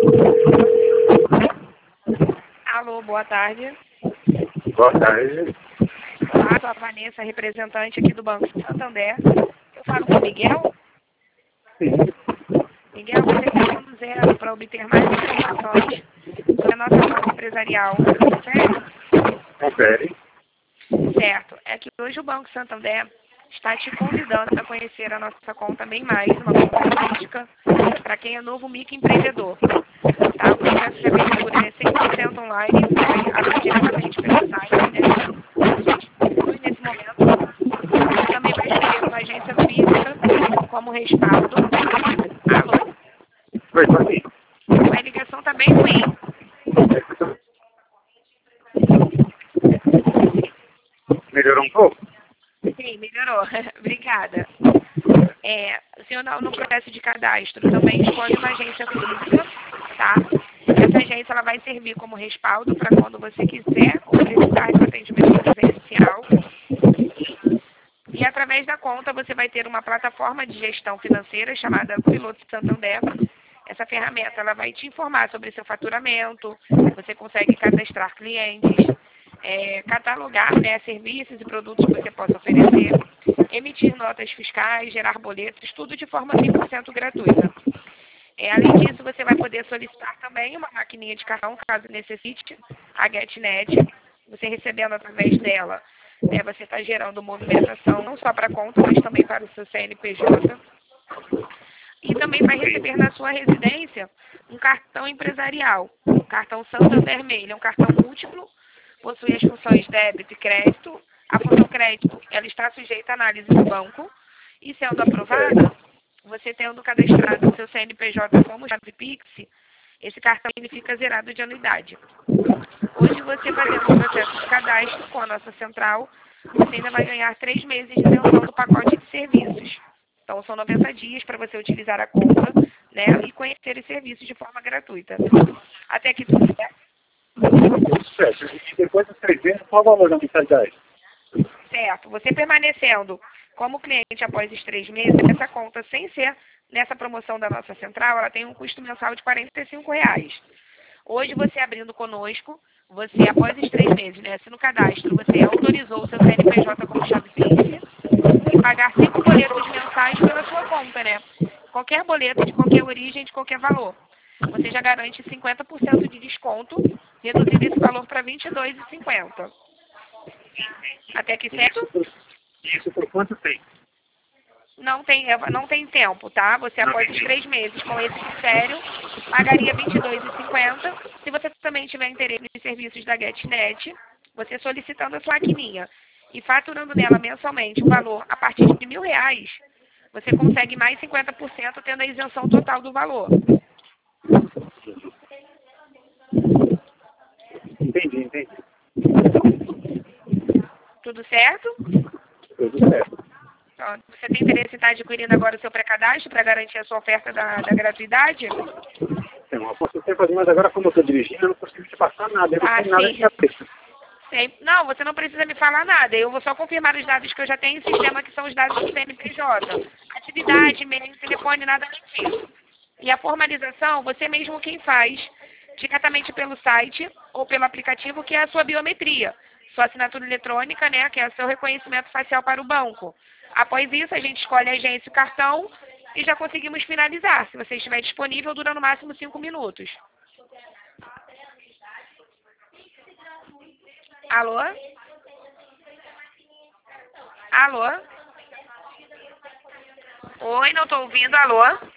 Alô, boa tarde. Boa tarde. Olá, sou a Vanessa, representante aqui do Banco Santander. Eu falo com o Miguel. Sim. Miguel, você está no zero para obter mais informações sobre a nossa conta empresarial. Certo? Confere. Certo. É que hoje o Banco Santander está te convidando a conhecer a nossa conta Bem Mais, uma conta turística para quem é novo microempreendedor. Tá? O processo de abertura é 100% online, vai abrir diretamente pelo site, né? E nesse momento, você também vai escolher uma agência física como respaldo. Alô? Oi, tô aqui. A ligação está bem ruim. Melhorou um pouco? Sim, melhorou. Obrigada. O senhor, no processo de cadastro, também escolhe uma agência física, tá? Essa agência ela vai servir como respaldo para quando você quiser ou precisar de um atendimento presencial. E através da conta você vai ter uma plataforma de gestão financeira chamada Piloto Santander. Essa ferramenta ela vai te informar sobre seu faturamento, você consegue cadastrar clientes, catalogar, né, serviços e produtos que você possa oferecer, emitir notas fiscais, gerar boletos, tudo de forma 100% gratuita. Além disso, você vai poder solicitar também uma maquininha de cartão, caso necessite, a GetNet. Você recebendo através dela, né, você está gerando movimentação não só para a conta, mas também para o seu CNPJ. E também vai receber na sua residência um cartão empresarial, o cartão Santander Mail. É um cartão múltiplo, possui as funções débito e crédito. A função crédito ela está sujeita à análise do banco e, sendo aprovada, você tendo cadastrado o seu CNPJ como chave Pix, esse cartão significa zerado de anuidade. Hoje, você fazendo o processo de cadastro com a nossa central, você ainda vai ganhar 3 meses de isenção do pacote de serviços. Então, são 90 dias para você utilizar a conta, né, e conhecer os serviços de forma gratuita. Até aqui tudo certo? Certo. E depois dos 3 meses, qual o valor da mensalidade? Certo. Você permanecendo como cliente após os 3 meses, essa conta, sem ser nessa promoção da nossa central, ela tem um custo mensal de R$ 45. Hoje, você abrindo conosco, você, após os 3 meses, né, se no cadastro você autorizou o seu CNPJ como chave Pix e pagar 5 boletos mensais pela sua conta, né? Qualquer boleto de qualquer origem, de qualquer valor. Você já garante 50% de desconto, reduzindo esse valor para R$ 22,50. Até aqui certo? Isso por quanto tempo? Não tem tempo, tá? Você, após os 3 meses, com esse critério, pagaria R$ 22,50. Se você também tiver interesse nos serviços da GetNet, você solicitando a sua maquininha e faturando nela mensalmente um valor a partir de R$ 1.000, você consegue mais 50% tendo a isenção total do valor. Entendi. Tudo certo? Tudo certo. Então, você tem interesse em estar adquirindo agora o seu pré-cadastro para garantir a sua oferta da gratuidade? Então, eu posso até fazer, mas agora como eu estou dirigindo, eu não consigo te passar nada. Eu não tenho nada de Sim. cabeça. Não, você não precisa me falar nada. Eu vou só confirmar os dados que eu já tenho em sistema, que são os dados do CNPJ. Atividade, e-mail, telefone, nada além disso. E a formalização, você mesmo quem faz, diretamente pelo site ou pelo aplicativo, que é a sua biometria. Sua assinatura eletrônica, né, que é o seu reconhecimento facial para o banco. Após isso, a gente escolhe a agência e o cartão e já conseguimos finalizar. Se você estiver disponível, dura no máximo 5 minutos. Alô? Alô? Oi, não estou ouvindo. Alô?